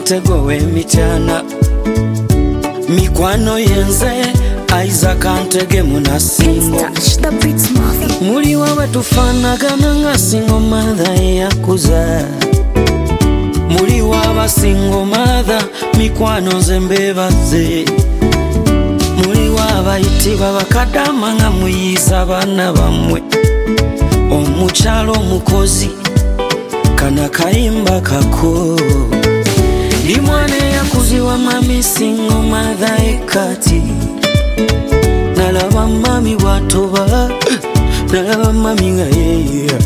mutego w'emityana mikwano yenze Isaac Antege munasingo muli wawe tufanagana nga single mother yakuza muli waba single mother mikwano nze mbebaze muli waba itibwa bakadama nga muyiza abaana bammwe omukyalo omukozi kana kayimba kako ndi mwana yakuzibwa mami single mother ekati nalaba mami bwatoba nalaba mami nga yeya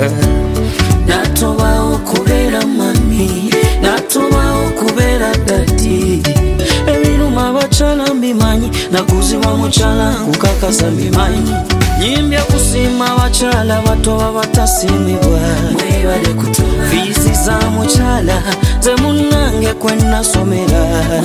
natoba okubeera mami natoba okubeera dadi ebiruma abakyala mbimanyi nakuzibwa mukyala kukakasa mbimanyi nyimbya kusiima abakyala batoba batasimibwa fiisi za mukyala ze munnange kwe nasomera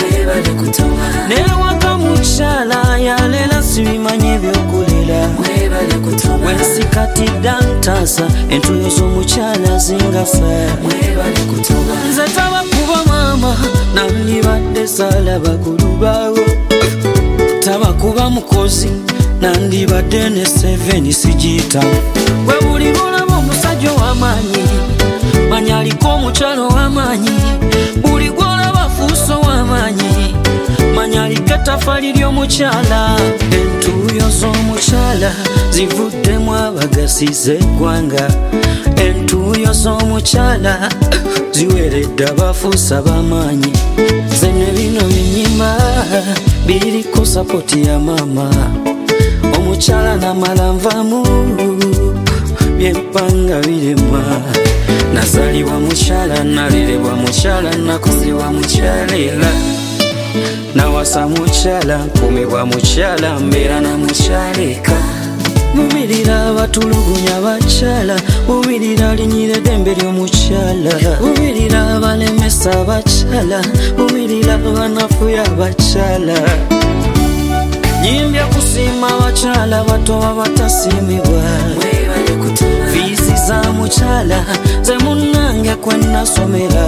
newaka mukyala yalela sibimanyi ebyokulera wensikatidda ntaasa entuyo z'omukyala zingasa nze tabakuba maama nandibadde salaba kulubaawo tabakuba mukozi nandibadde ne 7 sigiyita bwe buli lwolaba omusajja ow'amaanyi manya aliko omukyalo w'amaanyi buli gwolaba fuusa ow'amaanyi manya aliko ettafali ly'omukyala entuuyo z'omukyala zivuddemu abagasiza eggwanga entuuyo z'omukyala ziweredde abafuusa b'amaanyi zenne bino byenyimba biriko sapoti ya maama omukyala namala nvamu byempanga birema nazalibwa mukyala nalerebwa mukyala nakuzibwa mukyala era nawasa mukyala nkumibwa mukyala mbeera na mukyala eka mubirira abatulugunya bakyala mubirira linyira eddembe ly'omukyala mubirira abalemesa abakyala mubirira abanafuya abakyala nyimbya kusiima abakyala batoba batasimibwa fiisi za mukyala ze munnange kwe nasomera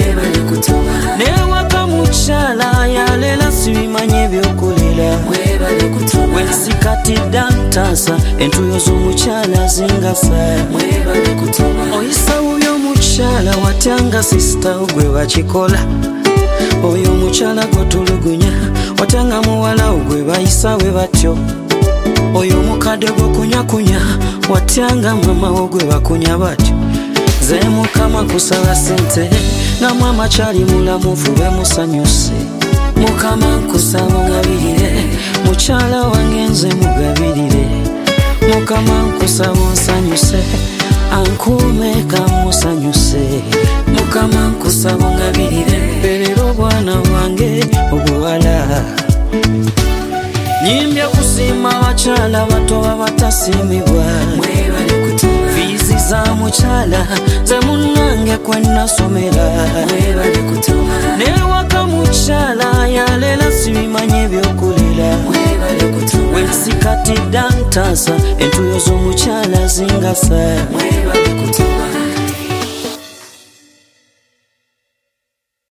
newaka mukyala yalela sibimanyi ebyokulera wensikatidda ntaasa entuyo z'omukyala zingasa oyisa bubi omukyala watyanga sisita gwe bakikola oyo omukyala gotulugunya watyanga muwala gwe bayisa bwe batyo oyo omukadde gwokunyakunya watyanga mama gwe bakunya batyo ze mukama kusaba sente nga mama kyali mulamuvu bemusanyuse mukama nkusaba ongabirire mukyala wange nze mugabirire mukama nkusaba onsanyuse ankuume kamusanyuse mukama nkusaba ongabirire mperera obwana bwange obuwala nyimbya kusiima abakyala batoba batasimibwa fiisi za mukyala ze munnange kwe nasomera newaka mukyala yalela sibimanyi ebyokulera wensikatidda ntaasa entuyo z'omukyala zingasa